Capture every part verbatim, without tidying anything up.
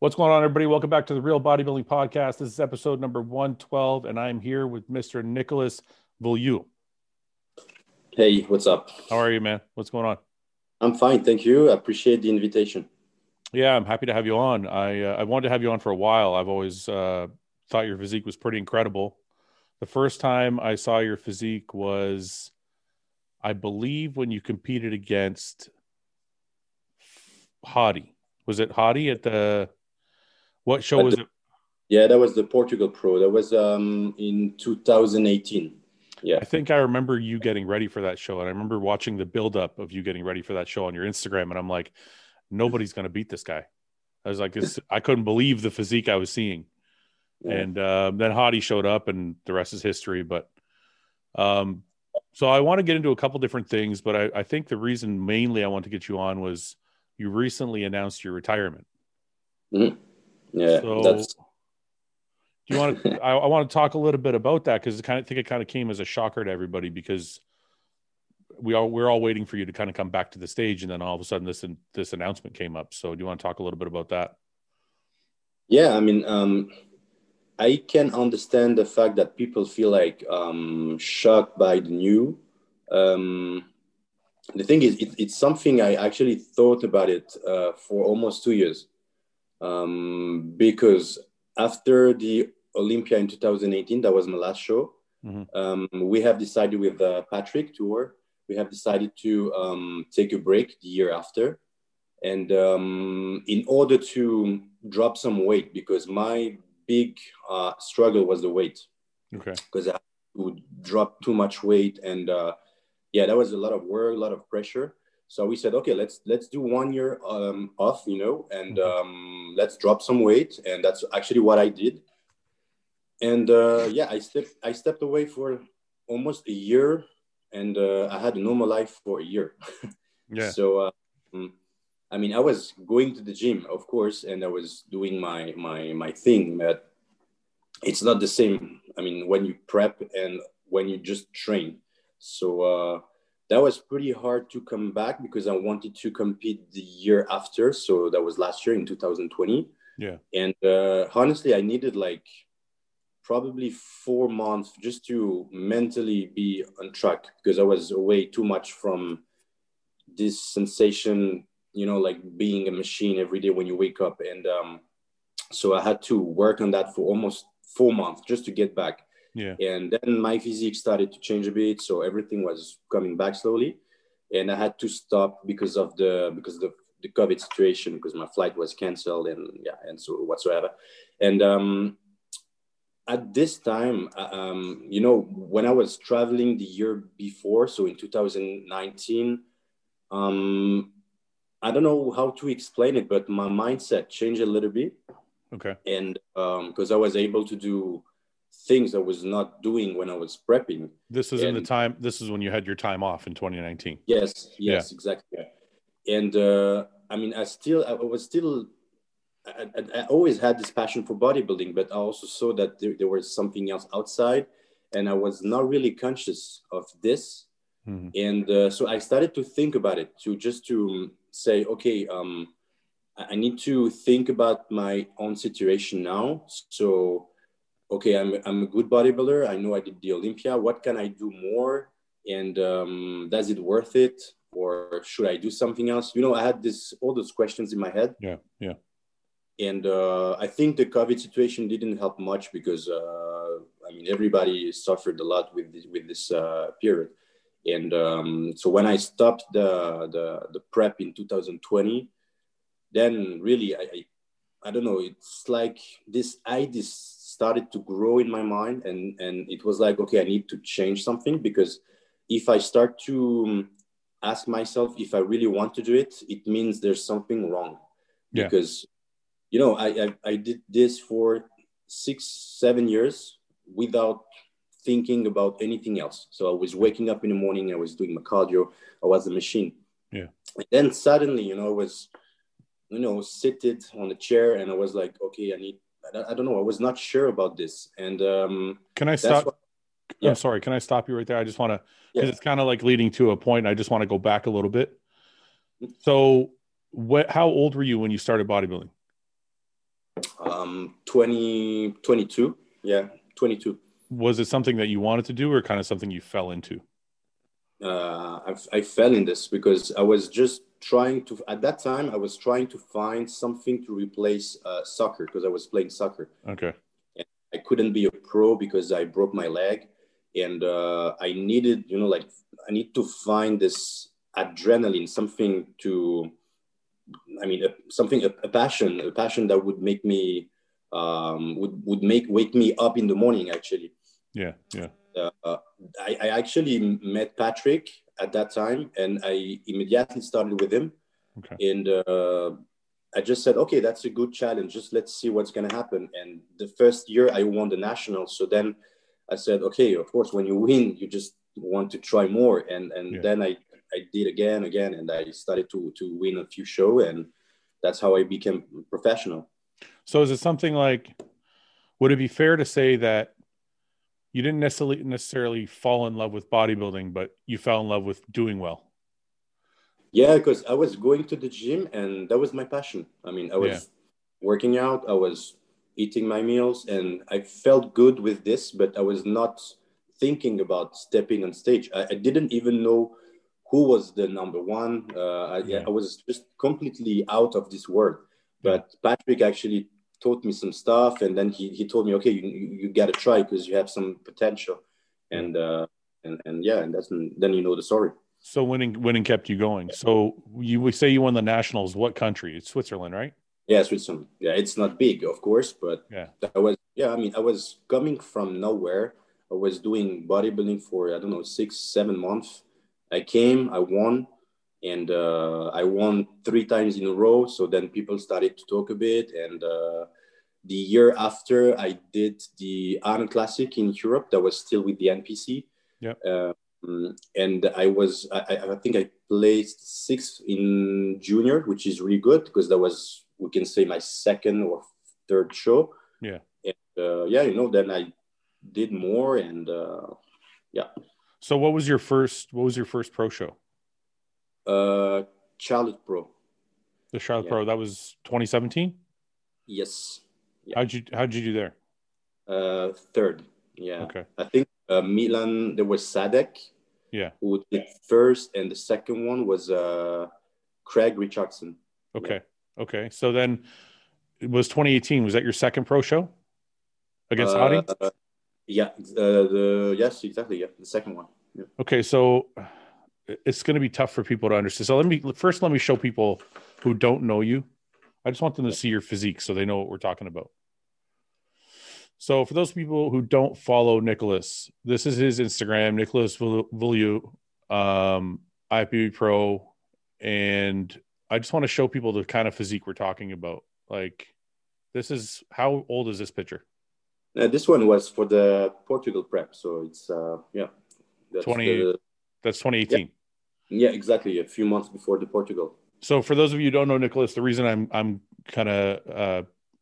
What's going on, everybody? Welcome back to the Real Bodybuilding Podcast. This is episode number one twelve, and I'm here with Mister Nicholas Beaulieu. Hey, what's up? How are you, man? What's going on? I'm fine, thank you. I appreciate the invitation. Yeah, I'm happy to have you on. I uh, I wanted to have you on for a while. I've always uh, thought your physique was pretty incredible. The first time I saw your physique was, I believe, when you competed against Hadi. Was it Hadi at the... What show was it? Yeah, that was the Portugal Pro. That was um, in two thousand eighteen. Yeah. I think I remember you getting ready for that show. And I remember watching the buildup of you getting ready for that show on your Instagram. And I'm like, nobody's going to beat this guy. I was like, it's, I couldn't believe the physique I was seeing. Yeah. And uh, then Hadi showed up and the rest is history. But um, so I want to get into a couple different things. But I, I think the reason mainly I want to get you on was you recently announced your retirement. Mm-hmm. Yeah, so that's... do you want to? I, I want to talk a little bit about that because I kind of think it kind of came as a shocker to everybody because we all we're all waiting for you to kind of come back to the stage, and then all of a sudden this this announcement came up. So do you want to talk a little bit about that? Yeah, I mean, um, I can understand the fact that people feel like um, shocked by the new. Um, the thing is, it, it's something I actually thought about it uh, for almost two years. Um, because after the Olympia in two thousand eighteen, that was my last show. Mm-hmm. Um, we have decided with uh, Patrick Tour, we have decided to um, take a break the year after. And um, in order to drop some weight, because my big uh, struggle was the weight. Okay. Because I had to drop too much weight. And uh, yeah, that was a lot of work, a lot of pressure. So we said, okay, let's let's do one year um, off, you know, and um, let's drop some weight. And that's actually what I did. And uh, yeah, I stepped I stepped away for almost a year, and uh, I had a normal life for a year. Yeah. So um, I mean, I was going to the gym, of course, and I was doing my my my thing, but it's not the same. I mean, when you prep and when you just train. So. Uh, That was pretty hard to come back because I wanted to compete the year after. So that was last year in two thousand twenty. Yeah. And uh, honestly, I needed like probably four months just to mentally be on track because I was away too much from this sensation, you know, like being a machine every day when you wake up. And um, so I had to work on that for almost four months just to get back. Yeah. And then my physique started to change a bit. So everything was coming back slowly. And I had to stop because of the, because of the, the COVID situation, because my flight was canceled and yeah, and so whatsoever. And um, at this time, um, you know, when I was traveling the year before, so in two thousand nineteen, um, I don't know how to explain it, but my mindset changed a little bit. Okay. And um, because I was able to do things I was not doing when I was prepping. This was and, in the time, this is when you had your time off in twenty nineteen. Yes, yes, yeah. exactly. And uh, I mean, I still, I was still, I, I, I always had this passion for bodybuilding, but I also saw that there, there was something else outside and I was not really conscious of this. Mm-hmm. And uh, so I started to think about it, to just to say, okay, um, I need to think about my own situation now. So okay, I'm I'm a good bodybuilder. I know I did the Olympia. What can I do more? And um, does it worth it? Or should I do something else? You know, I had this all those questions in my head. Yeah, yeah. And uh, I think the COVID situation didn't help much because uh, I mean everybody suffered a lot with this, with this uh, period. And um, so when I stopped the the, the prep in two thousand twenty, then really I, I I don't know. It's like this idea started to grow in my mind, and and it was like, okay, I need to change something, because if I start to ask myself if I really want to do it, it means there's something wrong. Yeah. Because you know I, I I did this for six seven years without thinking about anything else. So I was waking up in the morning, I was doing my cardio, I was a machine. Yeah. And then suddenly, you know, I was you know seated on a chair, and I was like, okay, I need I don't know. I was not sure about this. And um, can I stop? What, yeah. I'm sorry. Can I stop you right there? I just want to, because yeah. it's kind of like leading to a point. I just want to go back a little bit. So what, how old were you when you started bodybuilding? Um, twenty, twenty-two. Yeah, twenty-two. Was it something that you wanted to do, or kind of something you fell into? Uh, I, I fell in this because I was just trying to, at that time, I was trying to find something to replace uh, soccer because I was playing soccer. Okay. And I couldn't be a pro because I broke my leg. And uh, I needed, you know, like, I need to find this adrenaline, something to, I mean, a, something, a, a passion, a passion that would make me, um, would, would make, wake me up in the morning, actually. Yeah, yeah. Uh, I, I actually met Patrick at that time, and I immediately started with him. Okay. And uh, I just said, okay, that's a good challenge. Just let's see what's going to happen. And the first year I won the national. So then I said, okay, of course, when you win, you just want to try more. And and Yeah. then I, I did again, again, and I started to, to win a few shows. And that's how I became professional. So is it something like, would it be fair to say that you didn't necessarily necessarily fall in love with bodybuilding, but you fell in love with doing well? Yeah, because I was going to the gym and that was my passion. I mean, I was Yeah. working out, I was eating my meals, and I felt good with this, but I was not thinking about stepping on stage. I, I didn't even know who was the number one. Uh, I, Yeah. I was just completely out of this world. But yeah. Patrick actually taught me some stuff, and then he, he told me, okay, you, you, you got to try because you have some potential. And, yeah. uh, and, and yeah, and that's, then you know the story. So winning, winning kept you going. So you would say you won the nationals. What country? It's Switzerland, right? Yeah, Switzerland. Yeah, it's not big, of course, but yeah, I was, yeah, I mean, I was coming from nowhere. I was doing bodybuilding for, I don't know, six, seven months. I came, I won, and uh, I won three times in a row. So then people started to talk a bit. And uh, the year after, I did the Arnold Classic in Europe. That was still with the N P C. yeah. Um, and I was, I, I think I placed sixth in junior, which is really good because that was, we can say, my second or third show. Yeah. And, uh, yeah, you know, then I did more, and uh, yeah. So what was your first, what was your first pro show? Uh, Charlotte Pro. The Charlotte yeah. Pro, that was twenty seventeen? Yes. Yeah. How'd you, how'd you do there? Uh, third. Yeah. Okay. I think uh, Milan, there was Sadek. Yeah. Who did first, and the second one was uh, Craig Richardson. Okay. Yeah. Okay. So then it was twenty eighteen. Was that your second pro show against uh, Hadi? Uh, yeah. Uh, the yes, exactly. Yeah, the second one. Yeah. Okay. So it's going to be tough for people to understand. So let me first let me show people who don't know you. I just want them to see your physique so they know what we're talking about. So for those people who don't follow Nicholas, this is his Instagram, Nicholas Vulliu, um, I F B B Pro. And I just want to show people the kind of physique we're talking about. Like, this is, how old is this picture? Uh, this one was for the Portugal prep. So it's, uh, yeah. That's, twenty, the, that's twenty eighteen. Yeah. yeah, exactly. A few months before the Portugal. So for those of you who don't know Nicholas, the reason I'm, I'm kind of, uh,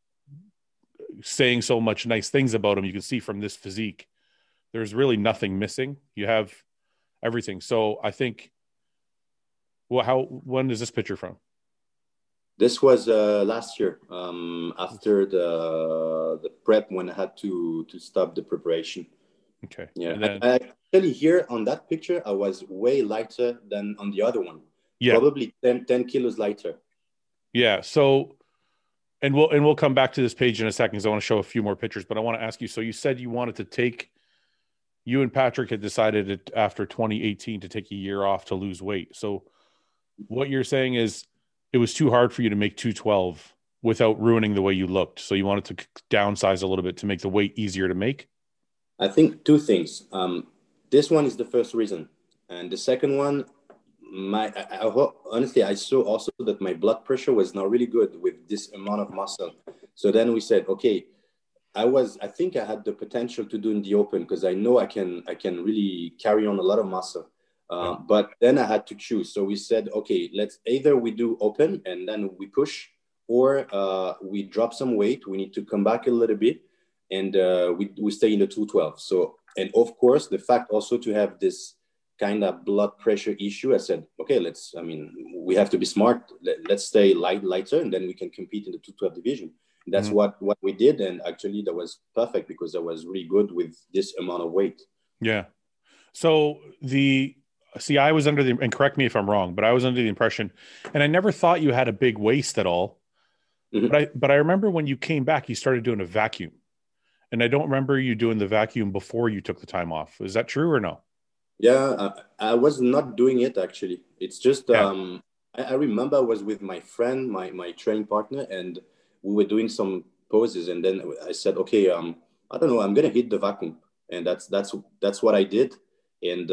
saying so much nice things about him, you can see from this physique, there's really nothing missing. You have everything. So I think, well, how, when is this picture from? This was uh, last year, um, after the the prep, when I had to to stop the preparation. Okay. Yeah. And then, I, I actually, here on that picture, I was way lighter than on the other one. Yeah. Probably ten, ten kilos lighter. Yeah. So, and we'll, and we'll come back to this page in a second because I want to show a few more pictures, but I want to ask you, so you said you wanted to take, you and Patrick had decided it after twenty eighteen to take a year off to lose weight. So what you're saying is it was too hard for you to make two twelve without ruining the way you looked. So you wanted to downsize a little bit to make the weight easier to make? I think two things. Um, this one is the first reason. And the second one, my I, I, honestly, I saw also that my blood pressure was not really good with this amount of muscle. So then we said, okay, I was, I think I had the potential to do in the open because I know I can, I can really carry on a lot of muscle. Uh, yeah. But then I had to choose. So we said, okay, let's either we do open and then we push, or uh, we drop some weight. We need to come back a little bit, and uh, we, we stay in the two twelve. So, and of course, the fact also to have this kind of blood pressure issue, I said, okay, let's, I mean, we have to be smart. Let, let's stay light, lighter, and then we can compete in the two twelve division. That's Mhm. what what we did, and actually that was perfect because I was really good with this amount of weight. Yeah. So the see, I was under the and correct me if I'm wrong, but I was under the impression, and I never thought you had a big waist at all. But Mhm. I but I remember when you came back, you started doing a vacuum, and I don't remember you doing the vacuum before you took the time off. Is that true or no? Yeah, I, I was not doing it actually. It's just Yeah. um, I, I remember I was with my friend, my my training partner, and we were doing some poses, and then I said, okay, um, I don't know, I'm gonna hit the vacuum, and that's that's that's what I did, and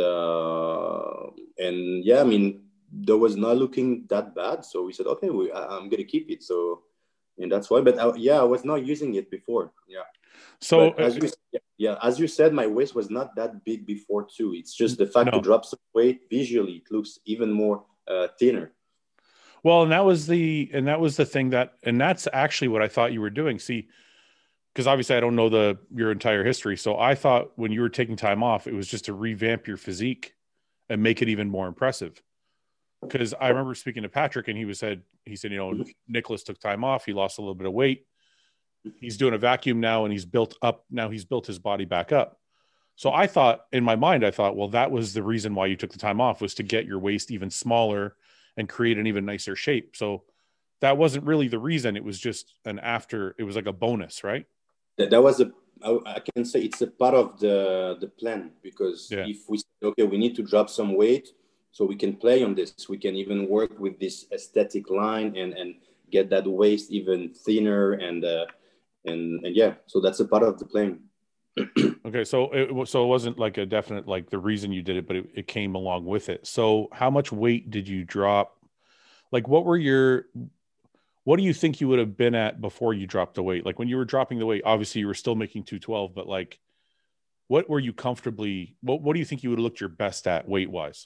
uh, and yeah, I mean, there was not looking that bad, so we said, okay, we, I, I'm gonna keep it, so and that's why. But I, yeah, I was not using it before. Yeah. So But uh, as you yeah, as you said, my waist was not that big before too. It's just the fact to no. drop some weight. Visually, it looks even more uh, thinner. Well, and that was the and that was the thing that and that's actually what I thought you were doing. See, because obviously I don't know the your entire history. So I thought when you were taking time off, it was just to revamp your physique and make it even more impressive. Because I remember speaking to Patrick and he was said he said, you know, Nicholas took time off, he lost a little bit of weight. He's doing a vacuum now and he's built up now he's built his body back up. So I thought in my mind, I thought, well, that was the reason why you took the time off was to get your waist even smaller and create an even nicer shape. So that wasn't really the reason. It was just an after, it was like a bonus, right? That, that was a I, I can say it's a part of the the plan because Yeah. if we say, okay, we need to drop some weight, so we can play on this. We can even work with this aesthetic line and and get that waist even thinner and uh, and and yeah. So that's a part of the plan. Okay. So it, so it wasn't like a definite, like the reason you did it, but it, it came along with it. So how much weight did you drop? Like what were your, what do you think you would have been at before you dropped the weight? Like when you were dropping the weight, obviously you were still making two twelve, but like, what were you comfortably, what, what do you think you would have looked your best at weight wise?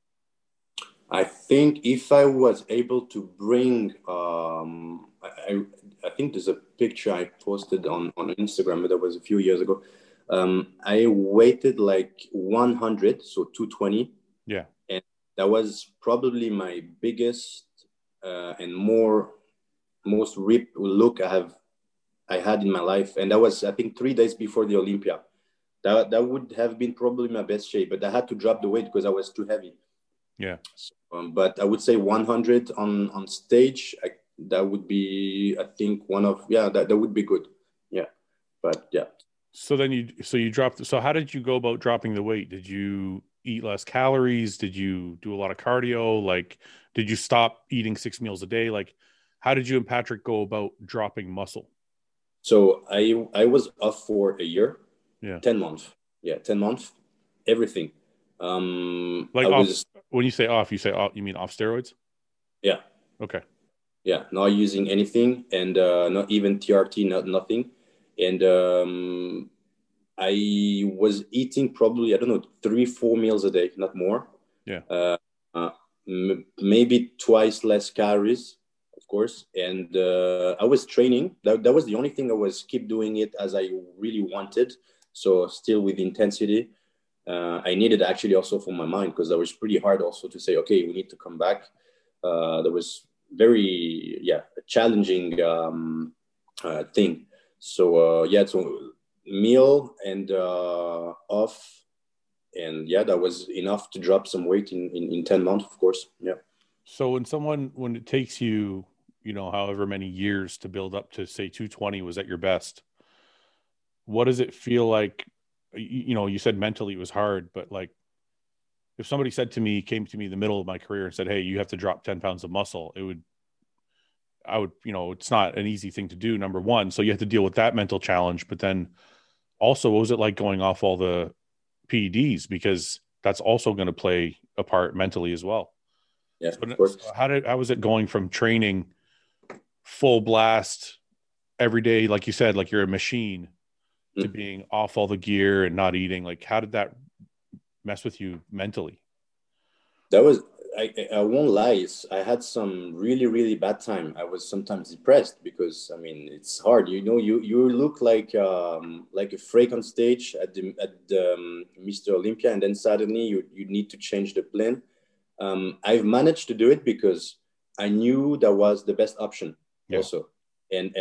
I think if I was able to bring, um, I, I think there's a picture I posted on, on Instagram, but that was a few years ago. Um, I weighted like one hundred, so two twenty, Yeah. and that was probably my biggest uh, and more most ripped look I have I had in my life, and that was I think three days before the Olympia. That that would have been probably my best shape, but I had to drop the weight because I was too heavy. Yeah. So, um, but I would say one hundred on on stage. I, that would be, I think, one of yeah. That that would be good. Yeah, but yeah. So then you, so you dropped, so how did you go about dropping the weight? Did you eat less calories? Did you do a lot of cardio? Like, did you stop eating six meals a day? Like, how did you and Patrick go about dropping muscle? So I I was off for a year, Yeah. ten months. Yeah, ten months. Everything. Um, I Like off, was when you say off, you say off, you mean off steroids? yeah Okay. yeah not using anything and uh, not even T R T, not nothing, and um, I was eating probably I don't know three four meals a day, not more. Yeah. uh, uh, m- maybe twice less calories, of course. And uh, I was training. That, that was the only thing I was keep doing it as I really wanted. So still with intensity. Uh, I needed actually also for my mind because that was pretty hard also to say, okay, we need to come back. Uh, that was very, yeah, a challenging um, uh, thing. So uh, yeah, so meal and uh, off and yeah, that was enough to drop some weight in, in, in ten months, of course. Yeah. So when someone, when it takes you, you know, however many years to build up to say two twenty was at your best, what does it feel like? You, you know, you said mentally it was hard, but like if somebody said to me, came to me in the middle of my career and said, hey, you have to drop ten pounds of muscle, it would, I would, you know, it's not an easy thing to do, number one. So you have to deal with that mental challenge. But then also, what was it like going off all the P E Ds? Because that's also going to play a part mentally as well. Yeah, So, of so course. how did, how was it going from training full blast every day, like you said, like you're a machine, to Mm. being off all the gear and not eating? Like, how did that mess with you mentally? That was, I, I won't lie, it's, I had some really, really bad time. I was sometimes depressed because, I mean, it's hard. You know, you, you look like um, like a freak on stage at the, at the um, Mister Olympia, and then suddenly you, you need to change the plan. Um, I've managed to do it because I knew that was the best option Yeah. also. And, and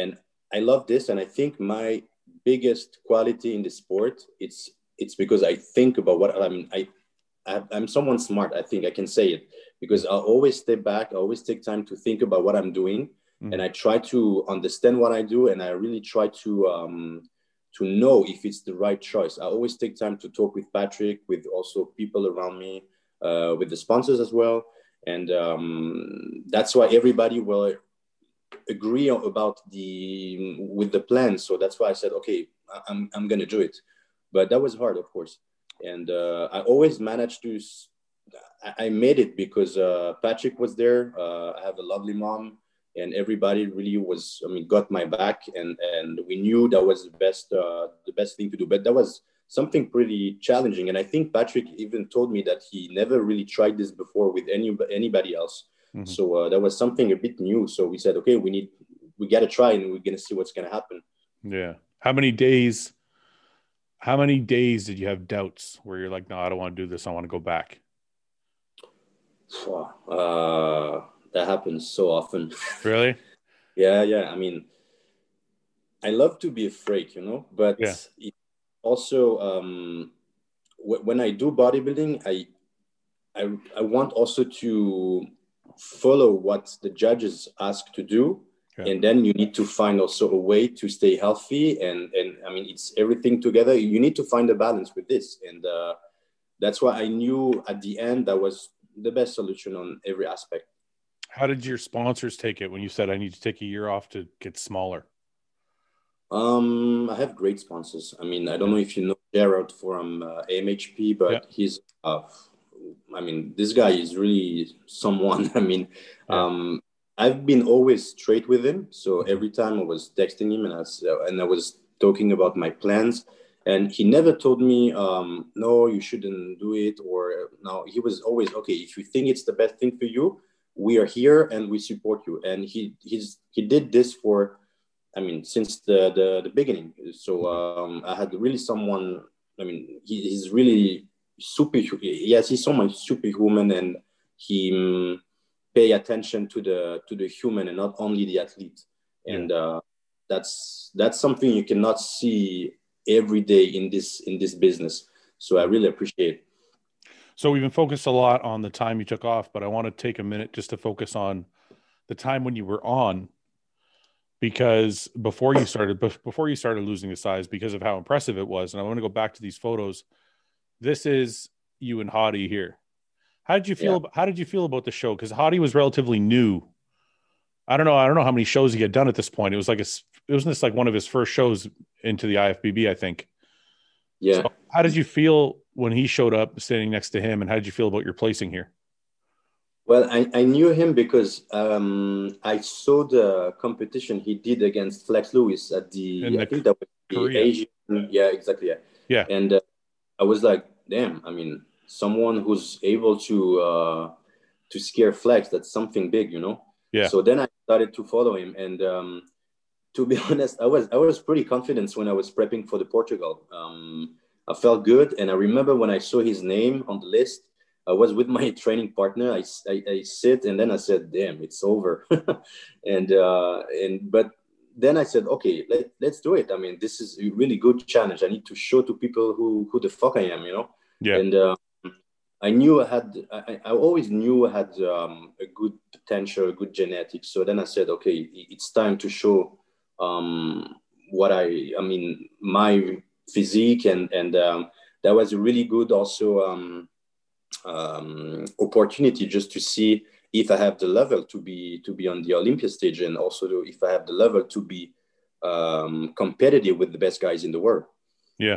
I love this, and I think my biggest quality in the sport it's it's because I think about what I mean. I, I I'm someone smart. I think I can say it because I always step back. I always take time to think about what I'm doing, Mm. and I try to understand what I do, and I really try to um, to know if it's the right choice. I always take time to talk with Patrick, with also people around me, uh, with the sponsors as well, and um, that's why everybody will agree about the with the plan. So that's why I said, okay, I'm I'm gonna do it. But that was hard, of course, and uh, I always managed to. I made it because uh, Patrick was there. Uh, I have a lovely mom, and everybody really was. I mean, got my back, and and we knew that was the best uh, the best thing to do. But that was something pretty challenging, and I think Patrick even told me that he never really tried this before with any anybody else. Mm-hmm. So uh, that was something a bit new. So we said, okay, we need we got to try, and we're gonna see what's gonna happen. Yeah. How many days? How many days did you have doubts where you're like, no, I don't want to do this. I want to go back. Uh, that happens so often. Really? yeah, yeah. I mean, I love to be afraid, you know, but Yeah. it also um, w- when I do bodybuilding, I, I I want also to follow what the judges ask to do, Yeah. and then you need to find also a way to stay healthy, and and I mean it's everything together. You need to find a balance with this, and uh, that's why I knew at the end that was the best solution on every aspect. How did your sponsors take it when you said I need to take a year off to get smaller? Um, I have great sponsors. I mean, I don't Yeah. know if you know Gerard from uh, A M H P, but Yeah. he's, uh, I mean, this guy is really someone. I mean, Yeah. um, I've been always straight with him. So Mhm. every time I was texting him and I was, uh, and I was talking about my plans, and he never told me, um, no, you shouldn't do it, or no. He was always okay. If you think it's the best thing for you, we are here and we support you. And he he's he did this for I mean, since the the, the beginning. So Mhm. um, I had really someone. I mean, he, he's really super. Yes, he's someone superhuman, and he um, pay attention to the to the human and not only the athlete. Yeah. And uh, that's that's something you cannot see every day in this in this business. So I really appreciate it. So we've been focused a lot on the time you took off, but I want to take a minute just to focus on the time when you were on, because before you started before you started losing the size, because of how impressive it was. And I want to go back to these photos. This is you and Hadi here. How did you Yeah. feel? How did you feel about the show? Because Hadi was relatively new. I don't know. I don't know how many shows he had done at this point. It was like a, it was this like one of his first shows into the I F B B, I think. Yeah. So how did you feel when he showed up standing next to him, and how did you feel about your placing here? Well, I, I knew him because um, I saw the competition he did against Flex Lewis at In the, I the think that was the Korea. Asian, yeah, exactly, yeah. Yeah. And uh, I was like, damn, I mean, someone who's able to uh, to scare Flex, that's something big, you know? Yeah. So then I started to follow him. And um, to be honest, I was I was pretty confident when I was prepping for the Portugal. Um, I felt good. And I remember when I saw his name on the list, I was with my training partner. I, I, I sit and then I said, damn, it's over. and, uh, and, but then I said, okay, let, let's do it. I mean, this is a really good challenge. I need to show to people who, who the fuck I am, you know? Yeah. And, uh, I knew I had, I, I always knew I had um, a good potential, a good genetics. So then I said, okay, it's time to show um, what I, I mean, my physique. And, and um, that was a really good also, um, um, opportunity just to see if I have the level to be to be on the Olympia stage, and also to, if I have the level to be um, competitive with the best guys in the world. Yeah.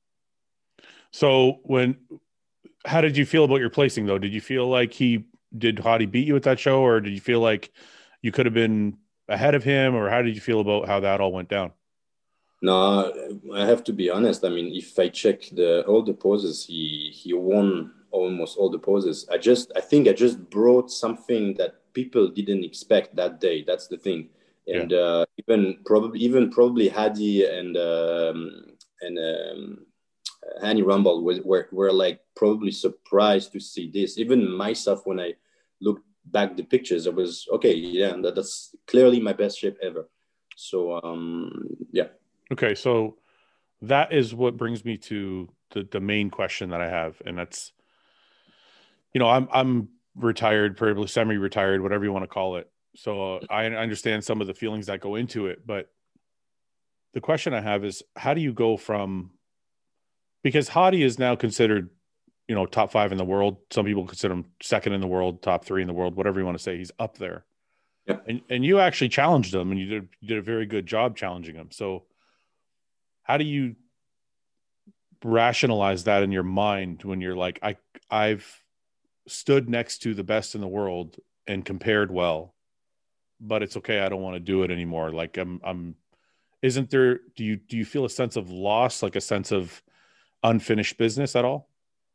So when, how did you feel about your placing though? Did you feel like he did Hadi beat you at that show, or did you feel like you could have been ahead of him, or how did you feel about how that all went down? No, I have to be honest. I mean, if I check the all the poses, he he won almost all the poses. I just I think I just brought something that people didn't expect that day. That's the thing. Yeah. And uh, even probably even probably Hadi and um, and um, Hanny Rumble was were, were like probably surprised to see this. Even myself, when I looked back the pictures, I was okay. Yeah, that, that's clearly my best shape ever. So um, yeah. Okay, so that is what brings me to the the main question that I have, and that's, you know, I'm I'm retired, probably semi-retired, whatever you want to call it. So uh, I understand some of the feelings that go into it, but the question I have is, how do you go from, because Hadi is now considered, you know, top five in the world. Some people consider him second in the world, top three in the world, whatever you want to say. He's up there. Yeah. And and you actually challenged him, and you did you did a very good job challenging him. So how do you rationalize that in your mind when you're like, I I've stood next to the best in the world and compared well, but it's okay, I don't want to do it anymore. Like I'm I'm isn't there, do you do you feel a sense of loss, like a sense of unfinished business at all?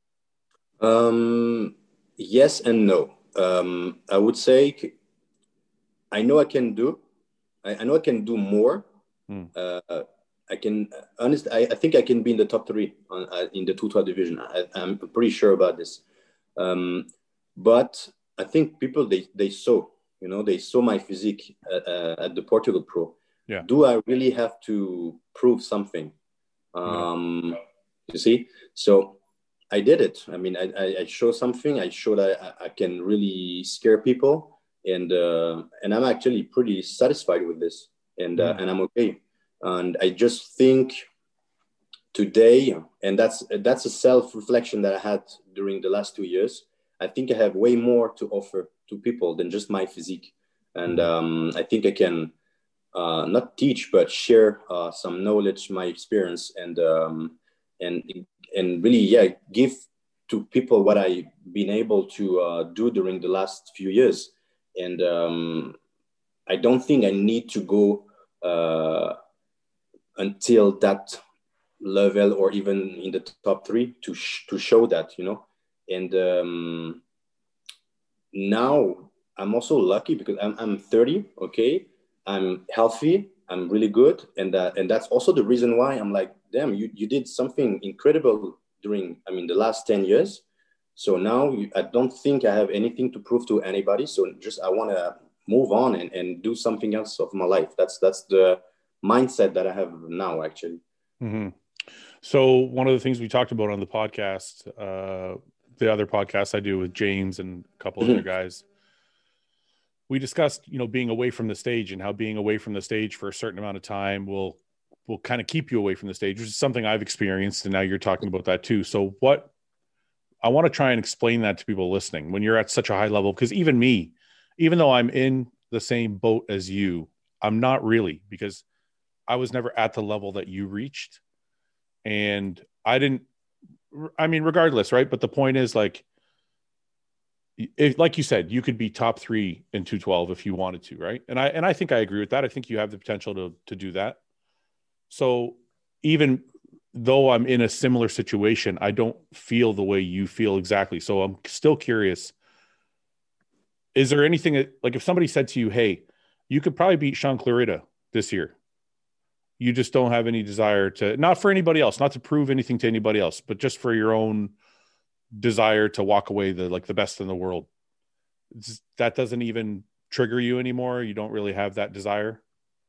Um, yes and no. Um, I would say I know I can do. I, I know I can do more. Hmm. Uh, I can honestly. I, I think I can be in the top three on, uh, in the two twelve division. I, I'm pretty sure about this. Um, but I think people they they saw, you know, they saw my physique at, uh, at the Portugal Pro. Yeah. Do I really have to prove something? No. Um, you see, so I did it. I mean, I, I, I show something. I showed I, I can really scare people, and uh, and I'm actually pretty satisfied with this, and uh, Mm. and I'm okay. And I just think today, and that's that's a self reflection that I had during the last two years. I think I have way more to offer to people than just my physique, and Mm. um, I think I can uh, not teach but share uh, some knowledge, my experience, and um, and and really, yeah, give to people what I've been able to uh, do during the last few years. And um, I don't think I need to go uh, until that level or even in the top three to sh- to show that, you know. And um, now I'm also lucky because I'm I'm thirty. Okay, I'm healthy. I'm really good, and uh, and that's also the reason why I'm like, damn, you you did something incredible during, I mean, the last ten years. So now you, I don't think I have anything to prove to anybody. So just I want to move on and, and do something else of my life. That's that's the mindset that I have now, actually. Mm-hmm. So one of the things we talked about on the podcast, uh, the other podcast I do with James and a couple other Mm-hmm. guys, we discussed, you know, being away from the stage and how being away from the stage for a certain amount of time will will kind of keep you away from the stage, which is something I've experienced, and now you're talking about that too. So what I want to try and explain that to people listening when you're at such a high level, because even me, even though I'm in the same boat as you, I'm not really, because I was never at the level that you reached. And I didn't, I mean, regardless, right? But the point is, like, if, like you said, you could be top three in two twelve if you wanted to, right? And I and I think I agree with that. I think you have the potential to to do that. So even though I'm in a similar situation, I don't feel the way you feel exactly. So I'm still curious. Is there anything that, like, if somebody said to you, "Hey, you could probably beat Sean Clarida this year. You just don't have any desire to, not for anybody else, not to prove anything to anybody else, but just for your own desire to walk away the like the best in the world." It's, that doesn't even trigger you anymore. You don't really have that desire.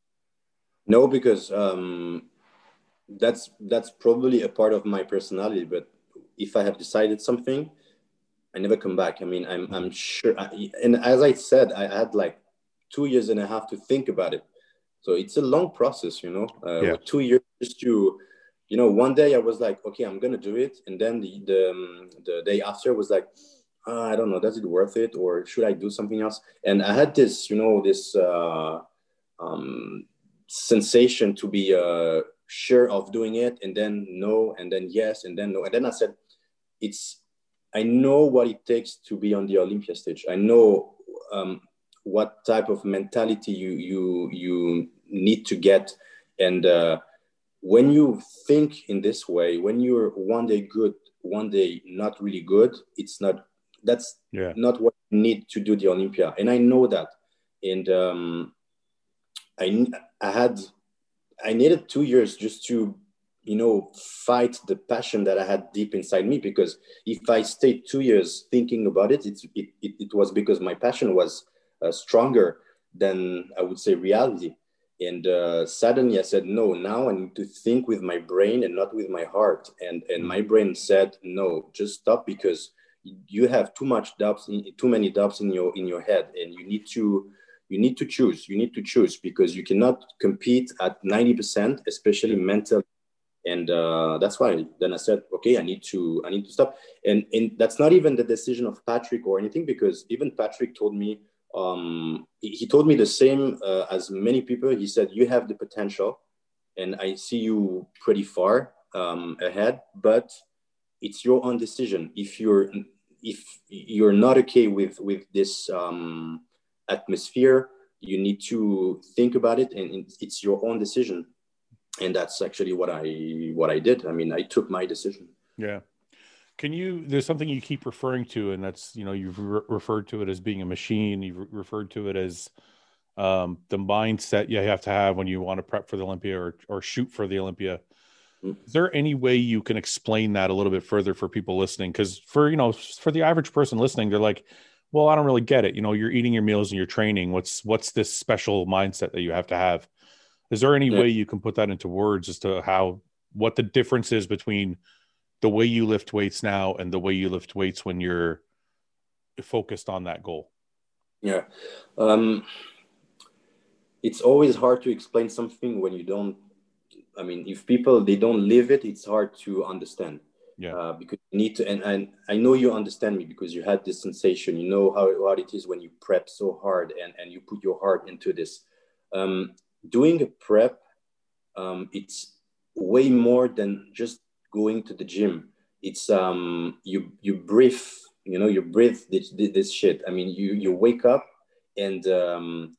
No, because um, that's that's probably a part of my personality. But if I have decided something, I never come back. I mean, I'm Mm. I'm sure. I, and as I said, I had like two years and a half to think about it. So it's a long process, you know. Uh, Yeah. with two years just to, you know, one day I was like, okay, I'm gonna do it, and then the the, um, the day after was like, uh, I don't know, does it worth it, or should I do something else? And I had this, you know, this uh, um, sensation to be uh, sure of doing it, and then no, and then yes, and then no, and then I said, it's I know what it takes to be on the Olympia stage. I know um, what type of mentality you you you need to get, and uh, when you think in this way, when you're one day good, one day not really good, it's not that's Yeah. not what you need to do the Olympia, and I know that, and um, I I had I needed two years just to, you know, fight the passion that I had deep inside me. Because if I stayed two years thinking about it, it, it, it was because my passion was uh, stronger than, I would say, reality. And uh, suddenly I said, no, now I need to think with my brain and not with my heart. And, and Mm. my brain said, no, just stop, because you have too much doubts, in, too many doubts in your, in your head. And you need to, you need to choose, you need to choose, because you cannot compete at ninety percent, especially Yeah. mental. And uh, that's why then I said, okay, I need to, I need to stop. And, and that's not even the decision of Patrick or anything, because even Patrick told me, um, he, he told me the same uh, as many people. He said, you have the potential and I see you pretty far um, ahead, but it's your own decision. If you're, if you're not okay with, with this um, atmosphere, you need to think about it, and it's your own decision. And that's actually what I what I did. I mean, I took my decision. Yeah. Can you, there's something you keep referring to, and that's, you know, you've re- referred to it as being a machine. You've re- referred to it as um, the mindset you have to have when you want to prep for the Olympia or, or shoot for the Olympia. Mm. Is there any way you can explain that a little bit further for people listening? Because for, you know, for the average person listening, they're like, well, I don't really get it. You know, you're eating your meals and you're training. What's, what's this special mindset that you have to have? Is there any Yeah. way you can put that into words as to how, what the difference is between the way you lift weights now and the way you lift weights when you're focused on that goal? Yeah. Um, it's always hard to explain something when you don't, I mean, if people, they don't live it, it's hard to understand. Yeah. Uh, because you need to, and, and I know you understand me because you had this sensation, you know how, how it is when you prep so hard and, and you put your heart into this. Um, doing a prep, um, it's way more than just going to the gym. It's um, you you breathe, you know, you breathe this, this shit. I mean, you you wake up and um,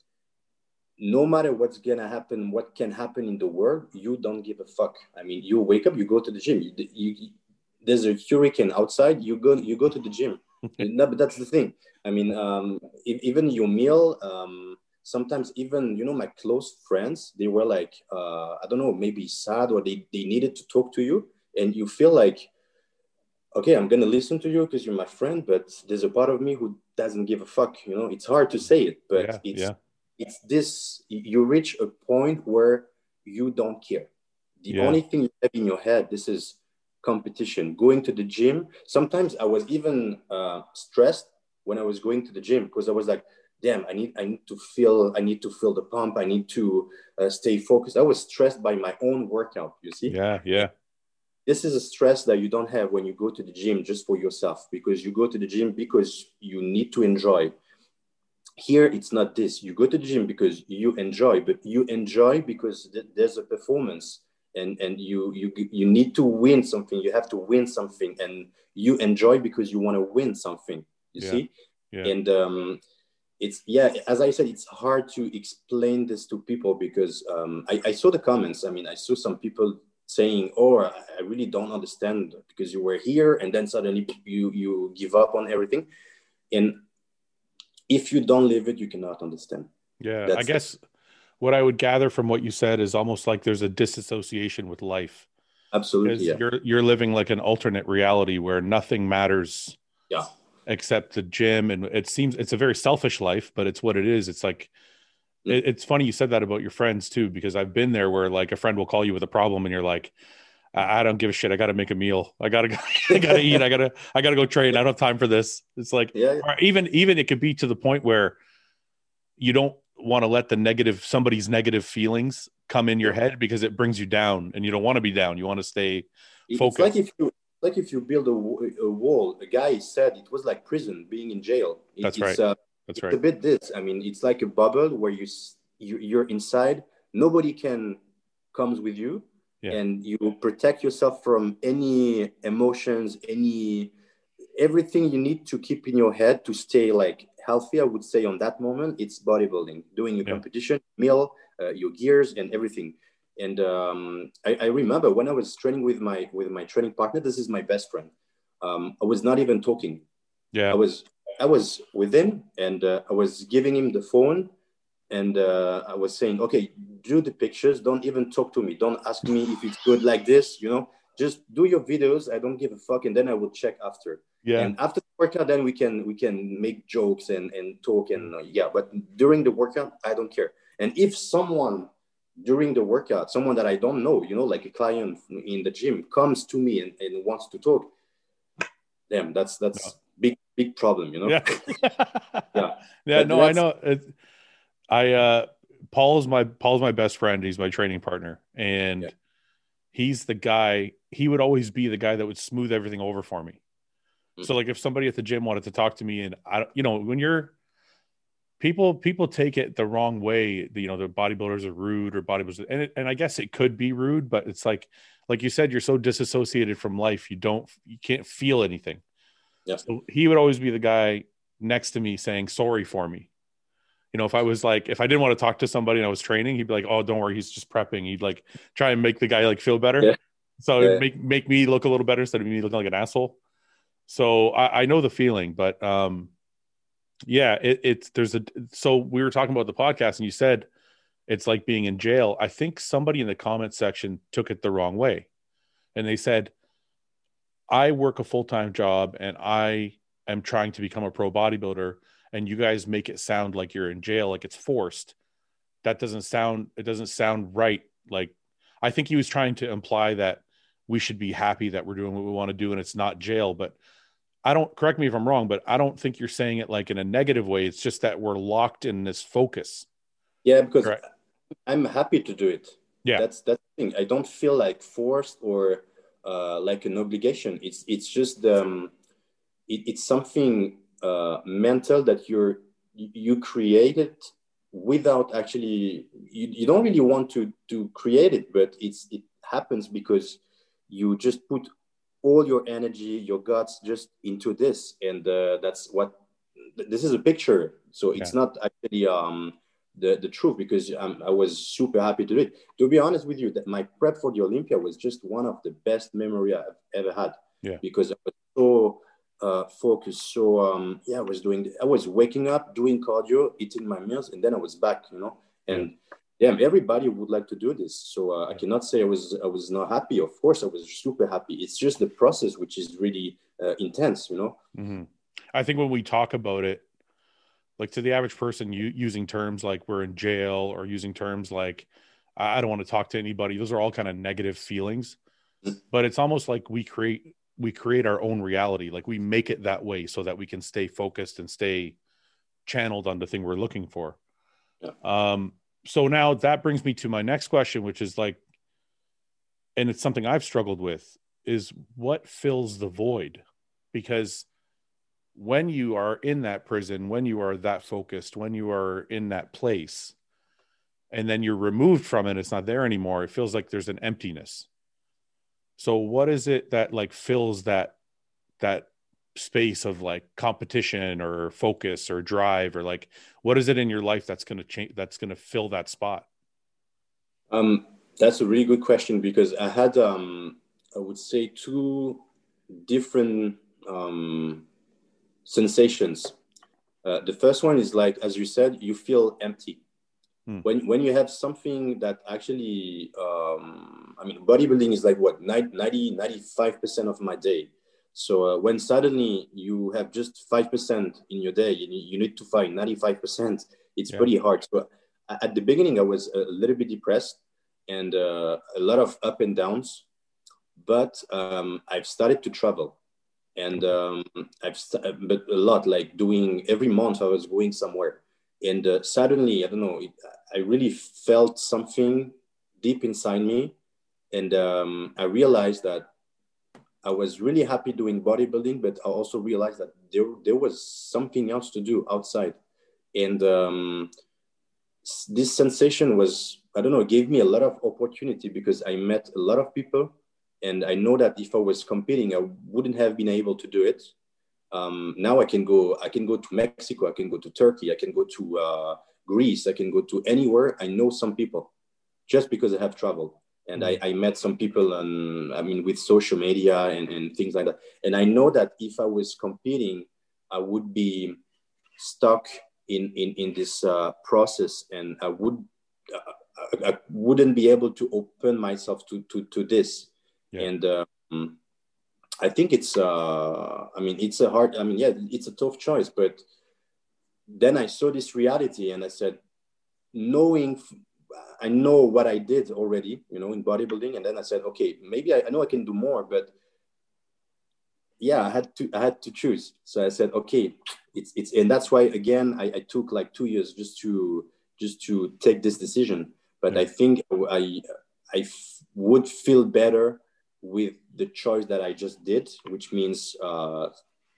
no matter what's gonna happen, what can happen in the world, you don't give a fuck. I mean, you wake up, you go to the gym. You, you, there's a hurricane outside, you go you go to the gym. No, but that's the thing. I mean, um, if, even your meal. Um, sometimes even, you know, my close friends, they were like, uh, I don't know, maybe sad, or they, they needed to talk to you, and you feel like, okay, I'm gonna listen to you because you're my friend, but there's a part of me who doesn't give a fuck. You know, it's hard to say it, but Yeah. it's Yeah. it's this. You reach a point where you don't care. The Yeah. only thing you have in your head, this is competition. Going to the gym. Sometimes I was even uh, stressed when I was going to the gym, because I was like, damn, I need I need to feel I need to feel the pump. I need to uh, stay focused. I was stressed by my own workout. You see. Yeah. Yeah. This is a stress that you don't have when you go to the gym just for yourself, because you go to the gym because you need to enjoy. Here, it's not this. You go to the gym because you enjoy, but you enjoy because th- there's a performance, and, and you, you, you need to win something. You have to win something, and you enjoy because you want to win something, you Yeah. see? Yeah. And um, it's, yeah, as I said, it's hard to explain this to people because um, I, I saw the comments. I mean, I saw some people saying, oh, I really don't understand because you were here and then suddenly you you give up on everything. And if you don't live it, you cannot understand. Yeah. I That's the, guess what I would gather from what you said is almost like there's a disassociation with life, absolutely, because yeah. you're you're living like an alternate reality where nothing matters Yeah. except the gym. And it seems it's a very selfish life, but it's what it is. It's like, Mm. it, it's funny you said that about your friends too, because I've been there where like a friend will call you with a problem and you're like, I, I don't give a shit. I got to make a meal. I gotta, I gotta eat. I gotta, I gotta go train. I don't have time for this. It's like, Yeah, yeah. or even, even it could be to the point where you don't want to let the negative, somebody's negative feelings come in your Yeah. head, because it brings you down, and you don't want to be down. You want to stay It's like focused. if you like if you build a, a wall. A guy said it was like prison, being in jail. It, That's it's right. uh, That's it's a right. bit this. I mean, it's like a bubble where you, you you're inside. Nobody can comes with you, Yeah. and you protect yourself from any emotions, any everything you need to keep in your head to stay like healthy. I would say on that moment, it's bodybuilding, doing a Yeah. competition, meal, uh, your gears, and everything. And um, I, I remember when I was training with my with my training partner. This is my best friend. Um, I was not even talking. I Yeah. was I was with him, and uh, I was giving him the phone, and uh, I was saying, okay, do the pictures. Don't even talk to me. Don't ask me if it's good like this. You know, just do your videos. I don't give a fuck, and then I will check after. Yeah. And after the workout, then we can we can make jokes and and talk and uh, yeah. But during the workout, I don't care. And if someone during the workout, someone that I don't know, you know, like a client in the gym comes to me and, and wants to talk. Damn, that's that's No. big big problem, you know. Yeah. Yeah. Yeah. But No, I that's know. It, I uh, Paul's my Paul's my best friend. He's my training partner, and yeah. he's the guy. He would always be the guy that would smooth everything over for me. So, like, if somebody at the gym wanted to talk to me, and I, you know, when you're people, people take it the wrong way. You know, the bodybuilders are rude or bodybuilders, and it, and I guess it could be rude, but it's like, like you said, you're so disassociated from life, you don't, you can't feel anything. Yeah. So he would always be the guy next to me saying sorry for me. You know, if I was like, if I didn't want to talk to somebody and I was training, he'd be like, "Oh, don't worry, he's just prepping." He'd like try and make the guy like feel better. Yeah. So Yeah. it'd make make me look a little better instead of me looking like an asshole. So I, I know the feeling, but um, yeah, it, it's there's a. So we were talking about the podcast, and you said it's like being in jail. I think somebody in the comment section took it the wrong way, and they said, "I work a full time job, and I am trying to become a pro bodybuilder, and you guys make it sound like you're in jail, like it's forced. That doesn't sound. It doesn't sound right. Like I think he was trying to imply that we should be happy that we're doing what we want to do, and it's not jail, but." I don't, correct me if I'm wrong, but I don't think you're saying it like in a negative way. It's just that we're locked in this focus. Yeah, because Correct. I'm happy to do it. Yeah. That's that's the thing. I don't feel like forced or uh, like an obligation. It's it's just um, it, it's something uh, mental that you're you created without actually you, you don't really want to to create it, but it's it happens because you just put all your energy, your guts just into this. And uh, that's what, this is a picture. So it's Yeah. not actually um, the, the truth, because um, I was super happy to do it. To be honest with you, that my prep for the Olympia was just one of the best memory I've ever had. Yeah. Because I was so uh, focused. So um, yeah, I was doing, I was waking up, doing cardio, eating my meals, and then I was back, you know, and yeah. Damn, everybody would like to do this. So uh, I cannot say I was I was not happy. Of course, I was super happy. It's just the process which is really uh, intense, you know. Mm-hmm. I think when we talk about it, like to the average person, you using terms like we're in jail or using terms like I don't want to talk to anybody. Those are all kind of negative feelings. Mm-hmm. But it's almost like we create we create our own reality. Like we make it that way so that we can stay focused and stay channeled on the thing we're looking for. Yeah. Um, So now that brings me to my next question, which is like, and it's something I've struggled with, is what fills the void? Because when you are in that prison, when you are that focused, when you are in that place, and then you're removed from it, it's not there anymore. It feels like there's an emptiness. So what is it that like fills that, that space of like competition or focus or drive, or like what is it in your life that's going to change, that's going to fill that spot? Um that's a really good question, because I had um I would say two different um sensations. Uh, the first one is like, as you said, you feel empty. Hmm. when when you have something that actually um I mean, bodybuilding is like what, ninety ninety-five percent of my day. So uh, when suddenly you have just five percent in your day, you, you need to find ninety-five percent. It's yeah. pretty hard. So at the beginning, I was a little bit depressed and uh, a lot of up and downs. But um, I've started to travel, and um, I've st- but a lot, like doing every month I was going somewhere, and uh, suddenly I don't know, it, I really felt something deep inside me, and um, I realized that I was really happy doing bodybuilding, but I also realized that there, there was something else to do outside. And um, this sensation was, I don't know, gave me a lot of opportunity, because I met a lot of people. And I know that if I was competing, I wouldn't have been able to do it. Um, now I can go, I can go to Mexico, I can go to Turkey, I can go to uh, Greece, I can go to anywhere. I know some people just because I have traveled. And I, I met some people on, I mean, with social media and, and things like that. And I know that if I was competing, I would be stuck in, in, in this uh, process, and I would, uh, I, I wouldn't be able to open myself to, to, to this. Yeah. And um, I think it's, uh, I mean, it's a hard, I mean, yeah, it's a tough choice. But then I saw this reality and I said, knowing, I know what I did already, you know, in bodybuilding. And then I said, okay, maybe I, I know I can do more, but yeah, I had to, I had to choose. So I said, okay, it's, it's, and that's why, again, I, I took like two years just to, just to take this decision. But Yeah. I think I, I f- would feel better with the choice that I just did, which means uh,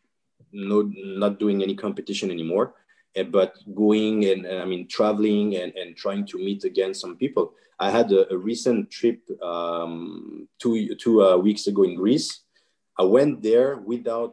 no, not doing any competition anymore, but going and, and I mean, traveling and, and trying to meet again some people. I had a, a recent trip um, two, two uh, weeks ago in Greece. I went there without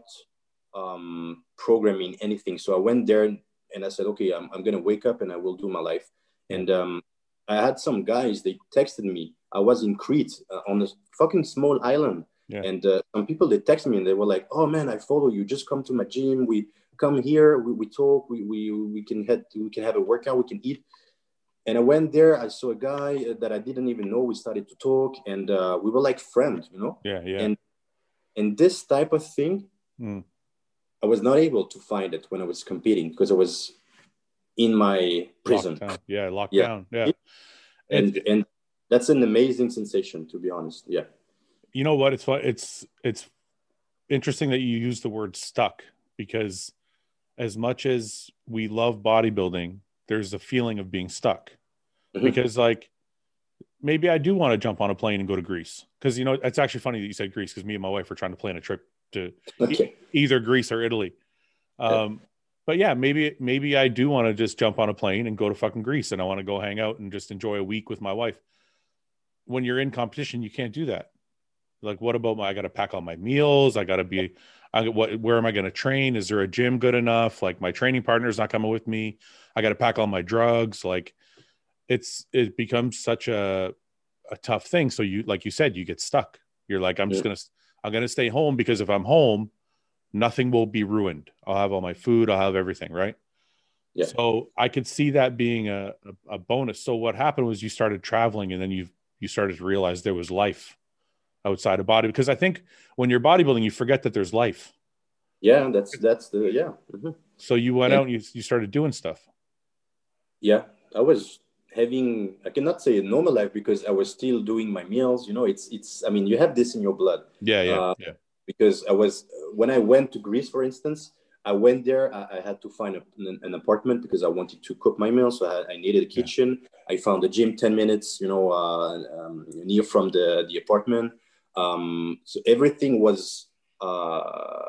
um, programming anything. So I went there and I said, okay, I'm, I'm going to wake up and I will do my life. Yeah. And um, I had some guys, they texted me. I was in Crete uh, on a fucking small island. Yeah. And uh, some people, they texted me and they were like, oh man, I follow you. Just come to my gym. We come here, we, we talk, we, we, we can head, we can have a workout, we can eat. And I went there, I saw a guy that I didn't even know. We started to talk and uh, we were like friends, you know? Yeah. Yeah. And, and this type of thing, mm. I was not able to find it when I was competing because I was in my prison. Locked down. Yeah. Locked yeah. down. Yeah. And, it, and that's an amazing sensation, to be honest. Yeah. You know what? It's fun. It's, it's interesting that you use the word stuck, because as much as we love bodybuilding, there's a feeling of being stuck. Mm-hmm. Because like, maybe I do want to jump on a plane and go to Greece. Because, you know, it's actually funny that you said Greece, because me and my wife were trying to plan a trip to okay. e- either Greece or Italy. Um, yeah. But yeah, maybe maybe I do want to just jump on a plane and go to fucking Greece, and I want to go hang out and just enjoy a week with my wife. When you're in competition, you can't do that. Like, what about my, I got to pack all my meals. I got to be, I, what, where am I going to train? Is there a gym good enough? Like, my training partner's not coming with me. I got to pack all my drugs. Like, it's, it becomes such a, a tough thing. So you, like you said, you get stuck. You're like, I'm just going to, I'm going to stay home, because if I'm home, nothing will be ruined. I'll have all my food. I'll have everything. Right. Yeah. So I could see that being a, a, a bonus. So what happened was you started traveling, and then you, you started to realize there was life outside of body, because I think when you're bodybuilding, you forget that there's life. Yeah, that's that's the yeah. Mm-hmm. So you went yeah. out and you, you started doing stuff. Yeah, I was having, I cannot say a normal life, because I was still doing my meals. You know, it's it's. I mean, you have this in your blood. Yeah, yeah, uh, yeah. Because I was, when I went to Greece, for instance, I went there. I, I had to find a, an, an apartment because I wanted to cook my meals. So I, I needed a kitchen. Yeah. I found a gym ten minutes, you know, uh, um, near from the the apartment. Um, so everything was, uh,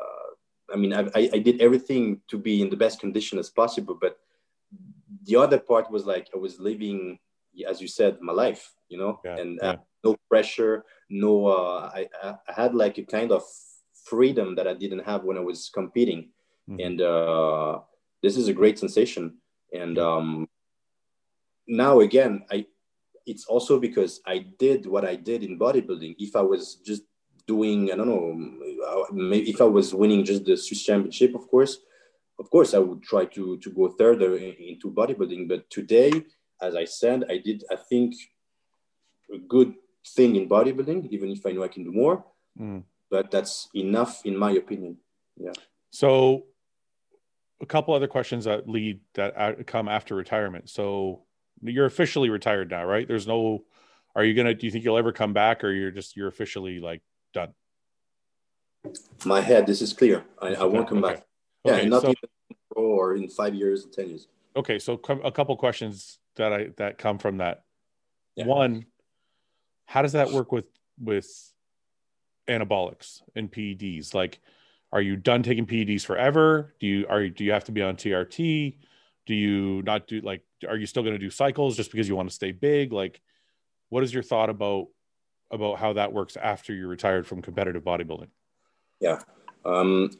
I mean, I, I, I did everything to be in the best condition as possible. But the other part was like, I was living, as you said, my life, you know, yeah, and yeah. Uh, no pressure, no, uh, I, I had like a kind of freedom that I didn't have when I was competing. Mm-hmm. And uh, this is a great sensation. And yeah. um, now again, I, it's also because I did what I did in bodybuilding. If I was just doing, I don't know, maybe if I was winning just the Swiss championship, of course, of course, I would try to, to go further in, into bodybuilding. But today, as I said, I did, I think, a good thing in bodybuilding, even if I know I can do more. Mm. But that's enough, in my opinion. Yeah. So a couple other questions that lead, that come after retirement. So you're officially retired now, right? There's no, are you going to, do you think you'll ever come back, or you're just, you're officially like done? My head, this is clear. I, I won't come okay. back. Yeah, okay, not so, even or in five years, ten years. Okay. So a couple questions that I, that come from that. Yeah. One, how does that work with, with anabolics and P E Ds? Like, are you done taking P E Ds forever? Do you, are you, do you have to be on T R T? Do you not do, like, are you still going to do cycles just because you want to stay big? Like, what is your thought about, about how that works after you're retired from competitive bodybuilding? Yeah. Um,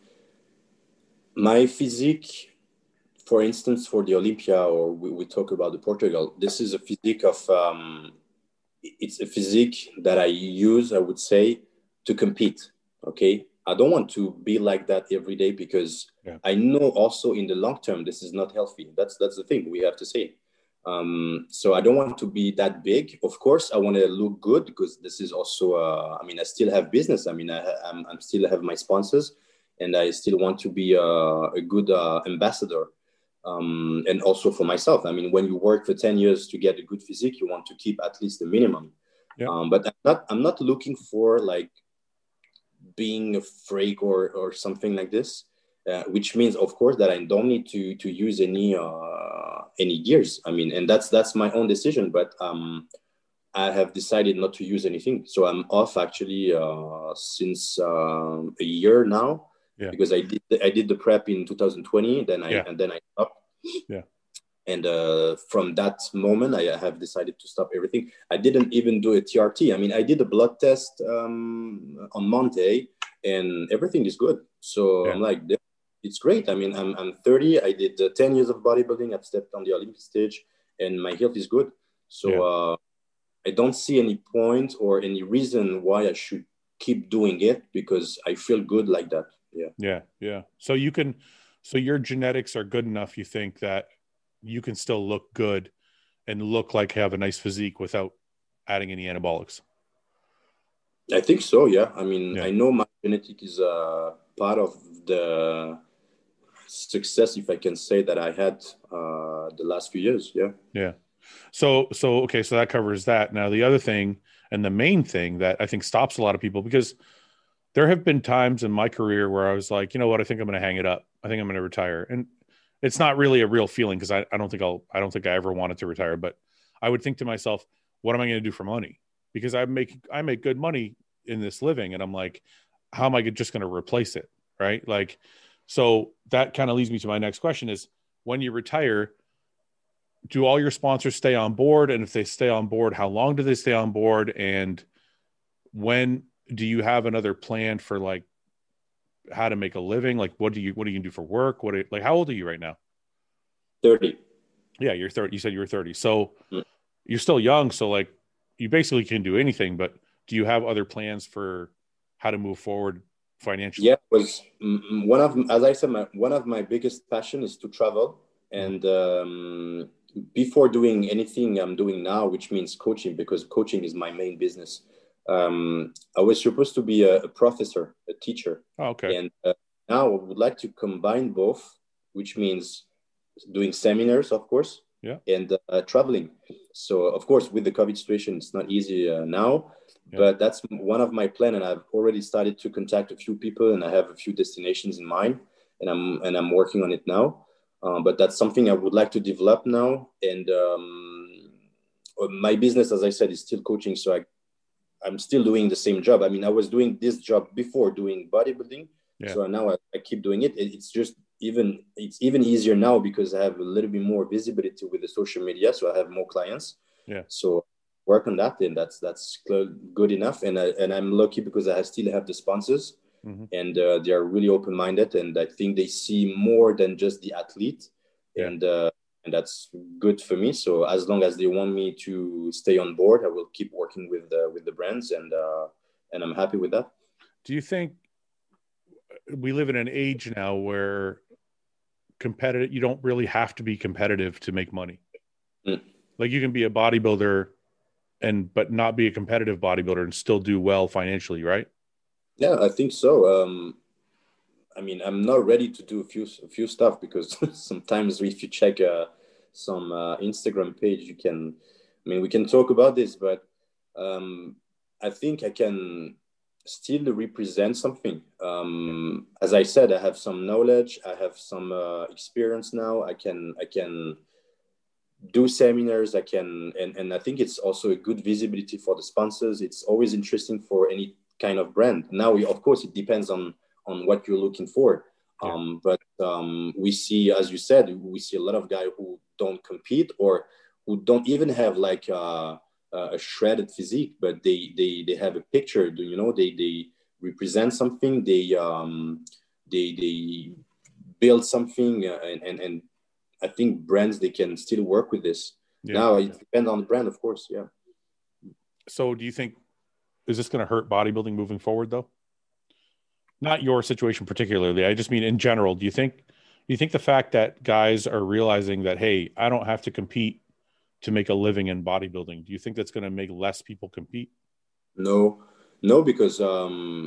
my physique, for instance, for the Olympia, or we, we talk about the Portugal, this is a physique of, um, it's a physique that I use, I would say, to compete. Okay. I don't want to be like that every day, because yeah. I know also in the long term, this is not healthy. That's, that's the thing we have to say. Um, so I don't want to be that big. Of course, I want to look good, because this is also, uh, I mean, I still have business. I mean, I, I'm, I'm still have my sponsors, and I still want to be uh, a good uh, ambassador. Um, and also for myself. I mean, when you work for ten years to get a good physique, you want to keep at least the minimum. Yeah. Um, but I'm not, I'm not looking for like being a freak or, or something like this, uh, which means, of course, that I don't need to, to use any, uh, any gears. I mean, and that's, that's my own decision, but, um, I have decided not to use anything. So I'm off actually, uh, since, um, a year now. Yeah. Because I did I did the prep in two thousand twenty, then I Yeah. and then I stopped. Yeah. And uh, from that moment, I have decided to stop everything. I didn't even do a T R T. I mean, I did a blood test um, on Monday, and everything is good. So Yeah. I'm like, it's great. I mean, I'm I'm thirty. I did uh, ten years of bodybuilding. I've stepped on the Olympic stage, and my health is good. So Yeah. uh, I don't see any point or any reason why I should keep doing it, because I feel good like that. Yeah. Yeah. Yeah. So you can, so your genetics are good enough, you think, that you can still look good and look like have a nice physique without adding any anabolics? I think so. Yeah. I mean, Yeah. I know my genetic is a part of the success, if I can say, that I had uh, the last few years. Yeah. Yeah. So, so, okay. So that covers that. Now, the other thing, and the main thing that I think stops a lot of people, because there have been times in my career where I was like, you know what, I think I'm going to hang it up. I think I'm going to retire. And it's not really a real feeling, because I, I don't think I'll, I don't think I ever wanted to retire, but I would think to myself, what am I going to do for money? Because I make, I make good money in this living. And I'm like, how am I just going to replace it? Right. Like, so that kind of leads me to my next question is, when you retire, do all your sponsors stay on board? And if they stay on board, how long do they stay on board? And when do you have another plan for like how to make a living? Like, what do you, what do you do for work? What, are, like, how old are you right now? thirty. Yeah. You're thirty. You said you were thirty. So Mm. you're still young. So like, you basically can do anything, but do you have other plans for how to move forward financially? Yeah. It was mm, one of, as I said, my, one of my biggest passion is to travel. And um, before doing anything I'm doing now, which means coaching, because coaching is my main business, um, I was supposed to be a, a professor, a teacher. Oh, okay. And uh, now I would like to combine both, which means doing seminars, of course, Yeah. and uh, traveling. So, of course, with the COVID situation, it's not easy uh, now, Yeah. but that's one of my plans. And I've already started to contact a few people, and I have a few destinations in mind, and I'm and I'm working on it now. Um, but that's something I would like to develop now. And um, my business, as I said, is still coaching. So I, I'm still doing the same job. I mean, I was doing this job before doing bodybuilding. Yeah. So now I, I keep doing it. It's just even, it's even easier now because I have a little bit more visibility with the social media. So I have more clients. Yeah. So work on that. And that's, that's good enough. And I, and I'm lucky because I still have the sponsors. Mm-hmm. And uh, they are really open-minded, and I think they see more than just the athlete. Yeah. And uh, and that's good for me. So as long as they want me to stay on board, I will keep working with the, with the brands, and uh, and I'm happy with that. Do you think we live in an age now where competitive, you don't really have to be competitive to make money? Mm. Like, you can be a bodybuilder and but not be a competitive bodybuilder and still do well financially, right? Yeah, I think so. Um, I mean, I'm not ready to do a few a few stuff because sometimes if you check uh, some uh, Instagram page, you can. I mean, we can talk about this, but um, I think I can still represent something. Um, as I said, I have some knowledge, I have some uh, experience now. I can I can do seminars. I can, and and I think it's also a good visibility for the sponsors. It's always interesting for any kind of brand. Now, we, of course, it depends on on what you're looking for. Yeah. Um, but um, we see, as you said, we see a lot of guys who don't compete or who don't even have like a, a shredded physique, but they they they have a picture. You know, they they represent something. They um they they build something, uh, and and and I think brands, they can still work with this. Yeah. Now it depends on the brand, of course. Yeah. So do you think, is this going to hurt bodybuilding moving forward though? Not your situation particularly. I just mean in general. Do you think, do you think the fact that guys are realizing that, hey, I don't have to compete to make a living in bodybuilding, do you think that's going to make less people compete? No, no, because um,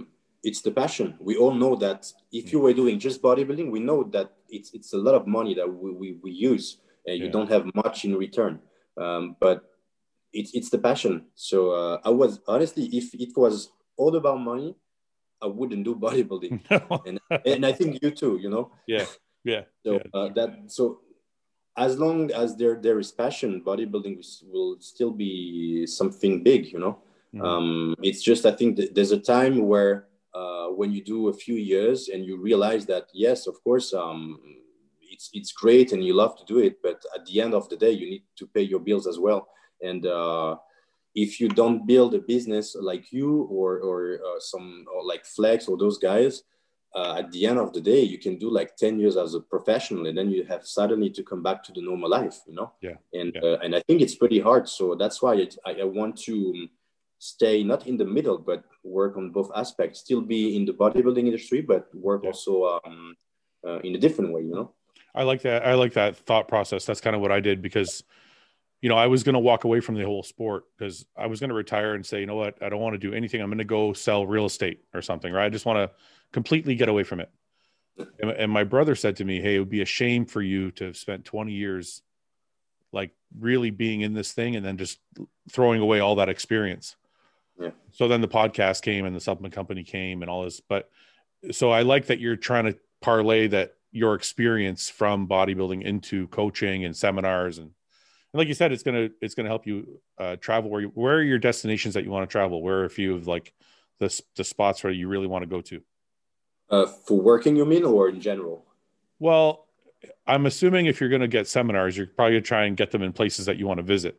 it's the passion. We all know that if you were doing just bodybuilding, we know that it's it's a lot of money that we we, we use, and you Yeah. don't have much in return. Um, but it's it's the passion. So uh, I was honestly, if it was all about money, I wouldn't do bodybuilding, and and I think you too. You know. Yeah. Yeah. So Yeah. uh, that so as long as there there is passion, bodybuilding will still be something big. You know. Mhm. Um, it's just I think that there's a time where uh, when you do a few years and you realize that yes, of course, um, it's it's great and you love to do it, but at the end of the day, you need to pay your bills as well. And uh, if you don't build a business like you or or uh, some or like Flex or those guys, uh, at the end of the day, you can do like ten years as a professional, and then you have suddenly to come back to the normal life, you know. Yeah. And Yeah. uh, and I think it's pretty hard. So that's why it, I, I want to stay not in the middle, but work on both aspects. Still be in the bodybuilding industry, but work Yeah. also um, uh, in a different way, you know. I like that. I like that thought process. That's kind of what I did because, you know, I was going to walk away from the whole sport because I was going to retire and say, you know what, I don't want to do anything. I'm going to go sell real estate or something, right? I just want to completely get away from it. And, and my brother said to me, hey, it would be a shame for you to have spent twenty years like really being in this thing and then just throwing away all that experience. Yeah. So then the podcast came and the supplement company came and all this. But so I like that you're trying to parlay that your experience from bodybuilding into coaching and seminars. And, and like you said, it's going to, it's going to help you uh, travel where you, where are your destinations that you want to travel? Where are a few of like the, the spots where you really want to go to? Uh, for working, you mean, or in general? Well, I'm assuming if you're going to get seminars, you're probably going to try and get them in places that you want to visit.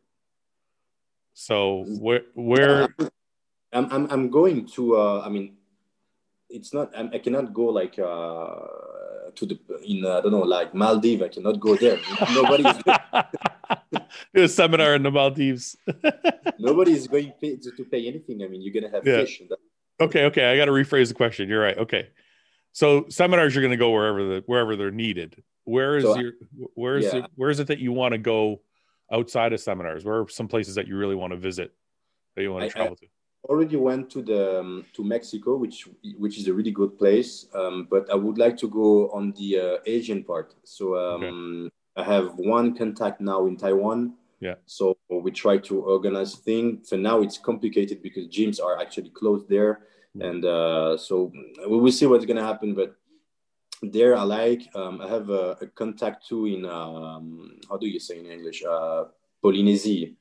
So where, where, Yeah, I'm, I'm, I'm going to, uh, I mean, it's not, I'm, I cannot go like, uh, to the, in, uh, I don't know, like Maldives. I cannot go there. Nobody is, do a seminar in the Maldives. nobody is going to pay, to, to pay anything. I mean, you're going to have Yeah. fish. And that. Okay. Okay. I got to rephrase the question. You're right. Okay. So seminars, you're going to go wherever the, wherever they're needed. Where is So, your, where is yeah. it, where is it that you want to go outside of seminars? Where are some places that you really want to visit that you want to I, travel I to? already went to the, um, to Mexico, which, which is a really good place. Um, but I would like to go on the uh, Asian part. So, um, okay. I have one contact now in Taiwan. Yeah. So we try to organize things. For now, it's complicated because gyms are actually closed there. Mm. And uh, so we will see what's going to happen. But there, I like, um, I have a, a contact too in, um, how do you say in English? Uh, Polynesia.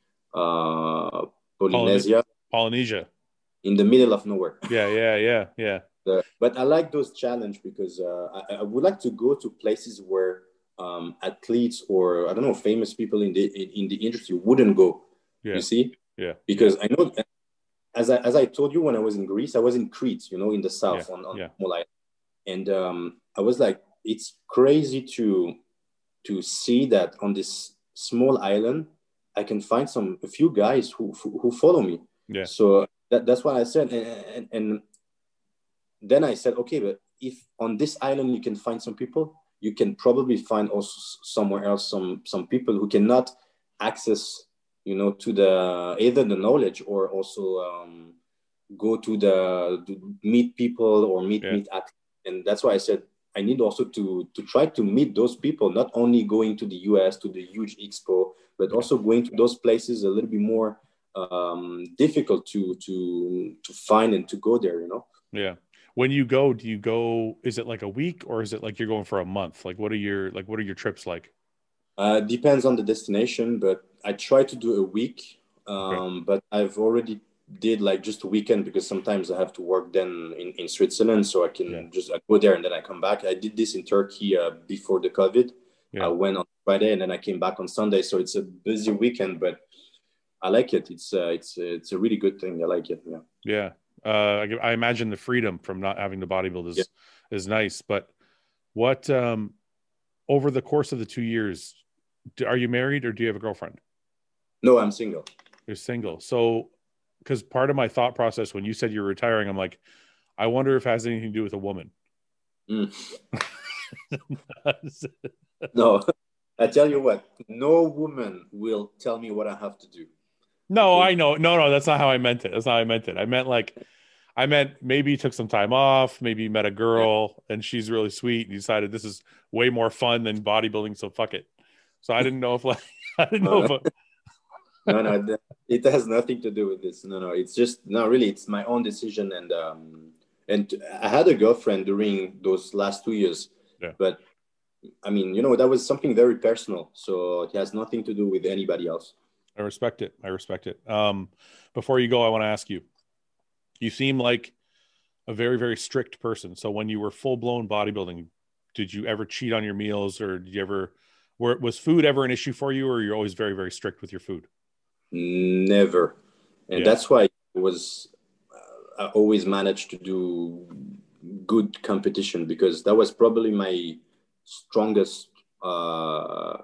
Uh, Polynesia. Polynesia. In the middle of nowhere. Yeah, yeah, yeah, yeah. Uh, but I like those challenges because uh, I, I would like to go to places where um, athletes or I don't know famous people in the in, in the industry wouldn't go. Yeah. You see? Yeah. Because yeah. I know, as I as I told you when I was in Greece, I was in Crete, you know, in the south yeah. on on yeah. Molai, and um, I was like, it's crazy to to see that on this small island, I can find some a few guys who who, who follow me. Yeah. So that, that's what I said, and, and and then I said, okay, but if on this island you can find some people, you can probably find also somewhere else some some people who cannot access, you know, to the either the knowledge or also um, go to the to meet people or meet yeah. meet athletes. And that's why I said I need also to to try to meet those people, not only going to the U S to the huge expo, but yeah. also going to those places a little bit more um, difficult to to to find and to go there, you know. Yeah. When you go, do you go, is it like a week or is it like you're going for a month? Like, what are your, like, what are your trips like? Uh, depends on the destination, but I try to do a week. Um, okay. But I've already did like just a weekend because sometimes I have to work then in, in Switzerland. So I can yeah. just I go there and then I come back. I did this in Turkey uh, before the COVID. Yeah. I went on Friday and then I came back on Sunday. So it's a busy weekend, but I like it. It's uh, it's it's a really good thing. I like it. Yeah. Yeah. Uh, I, I imagine the freedom from not having to bodybuild is, yeah. is nice, but what, um, over the course of the two years, do, are you married or do you have a girlfriend? No, I'm single. You're single. So, cause part of my thought process, when you said you're retiring, I'm like, I wonder if it has anything to do with a woman. Mm. No, I tell you what, no woman will tell me what I have to do. No, okay. I know. No, no, that's not how I meant it. That's not how I meant it. I meant like, I meant maybe you took some time off, maybe you met a Yeah. girl and she's really sweet and you decided this is way more fun than bodybuilding, so fuck it. So I didn't know if like I didn't know Uh, if uh, no, no, th- it has nothing to do with this. No, no, it's just no, really, it's my own decision, and um, and I had a girlfriend during those last two years, yeah, but I mean, you know, that was something very personal, so it has nothing to do with anybody else. I respect it. I respect it. Um, before you go, I want to ask you, you seem like a very, very strict person. So when you were full blown bodybuilding, did you ever cheat on your meals or did you ever, were, was food ever an issue for you or you're always very, very strict with your food? Never, and Yeah. that's why it was. Uh, I always managed to do good competition because that was probably my strongest uh,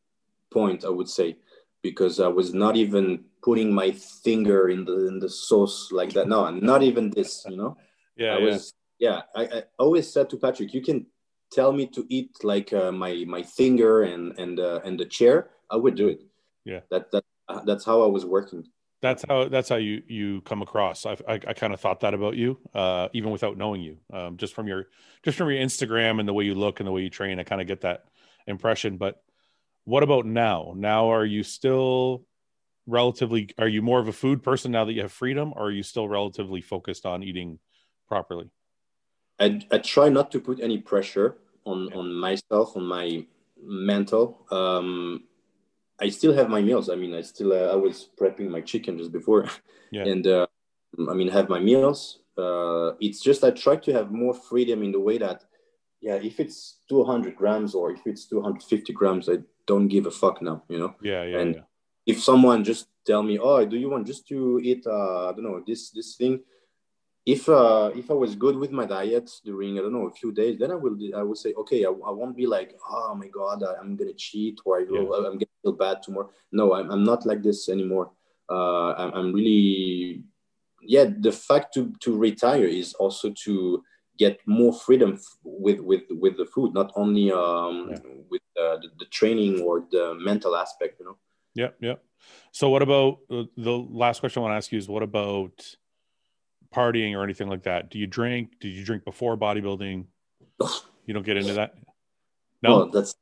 point, I would say, because I was not even putting my finger in the in the sauce like that. No, not even this. You know, Yeah. I Yeah. was. Yeah, I, I always said to Patrick, you can tell me to eat like uh, my my finger and and uh, and the chair, I would do Yeah. it. Yeah. That that uh, that's how I was working. Yeah. That's how, that's how you, you come across. I've, I, I kind of thought that about you, uh, even without knowing you, um, just from your, just from your Instagram and the way you look and the way you train, I kind of get that impression. But what about now? Now, are you still relatively, are you more of a food person now that you have freedom, or are you still relatively focused on eating properly? I, I try not to put any pressure on Yeah. on myself, on my mental. Um, I still have my meals. I mean, I still uh, I was prepping my chicken just before, Yeah. and uh, I mean, have my meals. Uh, it's just I try to have more freedom in the way that, yeah, if it's two hundred grams or if it's two hundred fifty grams, I don't give a fuck now, you know. Yeah. Yeah. And Yeah. if someone just tell me, oh, do you want just to eat, uh, I don't know, this this thing, if uh, if I was good with my diet during I don't know a few days, then I will I will say okay, I, I won't be like oh my god I, I'm gonna cheat or I Yeah. will, I'm gonna feel bad tomorrow. No, I'm, I'm not like this anymore. Uh, I'm, I'm really yeah. The fact to to retire is also to get more freedom f- with with with the food, not only um, Yeah. with uh, the, the training or the mental aspect. You know. Yeah. Yeah. So what about uh, the last question I want to ask you is what about partying or anything like that? Do you drink? Did you drink before bodybuilding? You don't get into that? Oh, No? that's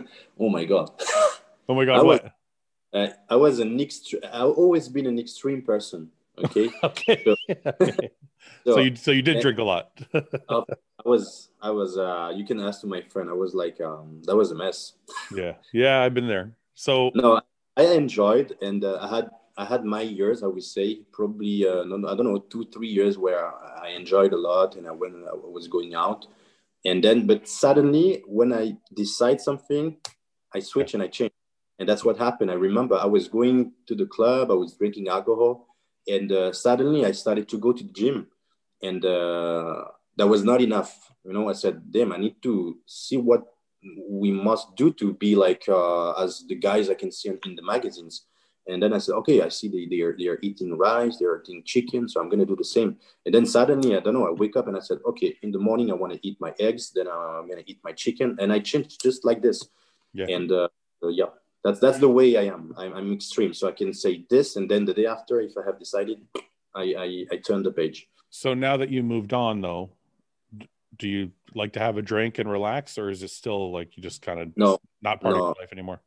oh my god. Oh my I God, was what? Uh, I was an extreme. I've always been an extreme person. Okay, Okay. so Okay. So so you so you did and drink a lot. I, I was I was. Uh, you can ask to my friend. I was like, um, that was a mess. Yeah. Yeah, I've been there. So No, I enjoyed, and uh, I had I had my years. I would say probably uh, no, no, I don't know two three years where I enjoyed a lot, and I when I was going out, and then but suddenly when I decide something, I yeah. switch and I change. And that's what happened. I remember I was going to the club, I was drinking alcohol, and uh, suddenly I started to go to the gym. And uh, that was not enough. You know, I said, damn, I need to see what we must do to be like uh, as the guys I can see in the magazines. And then I said, okay, I see they, they, are, they are eating rice, they are eating chicken, so I'm going to do the same. And then suddenly, I don't know, I wake up and I said, okay, in the morning, I want to eat my eggs, then uh, I'm going to eat my chicken. And I changed just like this. Yeah. And uh, uh, yeah, that's that's the way I am. I'm, I'm extreme, so I can say this, and then the day after, if I have decided, I I, I turn the page. So now that you moved on though, d- do you like to have a drink and relax, or is it still like you just kind of No, not part of no, your life anymore?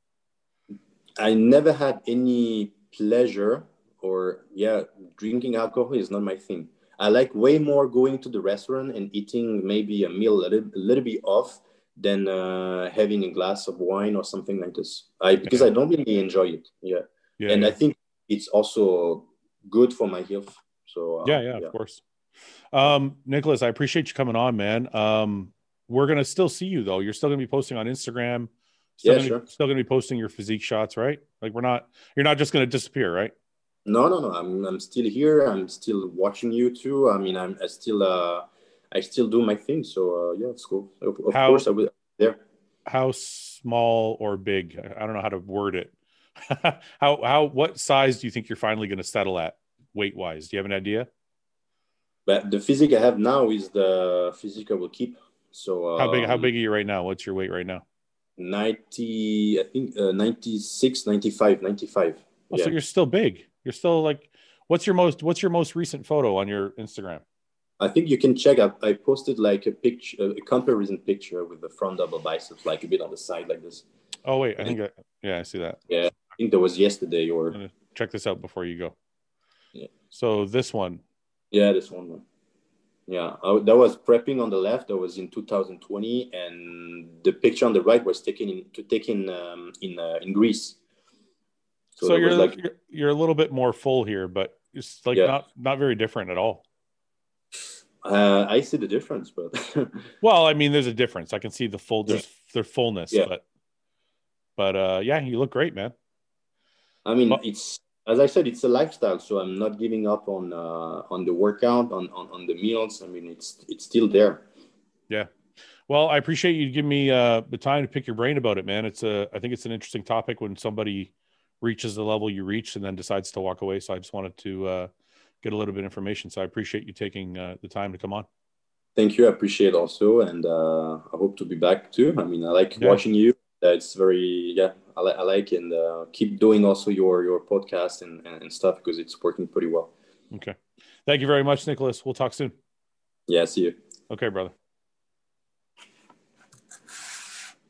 I never had any pleasure or yeah, drinking alcohol is not my thing. I like way more going to the restaurant and eating maybe a meal a little, a little bit off than uh, having a glass of wine or something like this. I because Yeah. I don't really enjoy it. Yeah, Yeah. and I Yeah. think it's also good for my health. So Yeah. uh, Yeah. Of yeah, course. yeah, Um, Nicholas, I appreciate you coming on, man. Um, we're gonna still see you though. You're still gonna be posting on Instagram. Still yeah, gonna sure. still gonna be posting your physique shots, right? Like we're not. You're not just gonna disappear, right? No, no, no. I'm I'm still here. I'm still watching you too. I mean, I'm I still uh I still do my thing. So uh, yeah, it's cool. Of, of course, How I will there. how small or big? I don't know how to word it. how how what size do you think you're finally going to settle at weight wise? Do you have an idea? But the physique I have now is the physique I will keep. So How big how um, big are you right now? What's your weight right now? ninety, I think uh, ninety-six, ninety-five, ninety-five. Oh, so Yeah. you're still big. You're still like what's your most what's your most recent photo on your Instagram? I think you can check. I, I posted like a picture, a comparison picture with the front double biceps, like a bit on the side, like this. Oh wait, I And think I, yeah, I see that. yeah, I think that was yesterday I'm or gonna check this out before you go. yeah, So this one, yeah, this one. Yeah, I, that was prepping on the left. That was in two thousand twenty, and the picture on the right was taken in to taken um, in uh, in Greece. So so that was you're, like, you're you're a little bit more full here, but it's like yeah, not not very different at all. uh, I see the difference, but Well, I mean, there's a difference. I can see the full, yeah, there's their fullness, yeah. but but uh, yeah, you look great, man. I mean, Well, it's as I said, it's a lifestyle. So I'm not giving up on uh, on the workout, on, on on the meals. I mean, it's it's still there. yeah. Well, I appreciate you giving me uh, the time to pick your brain about it, man. It's a, I think it's an interesting topic when somebody reaches the level you reached and then decides to walk away. So I just wanted to uh, get a little bit of information. So I appreciate you taking uh, the time to come on. Thank you. I appreciate also, and uh, I hope to be back too. I mean, I like Yeah. watching you. Uh, it's very yeah, I, li- I like and uh, keep doing also your your podcast and, and and stuff because it's working pretty well. Okay. Thank you very much, Nicholas. We'll talk soon. Yeah, see you. Okay, brother.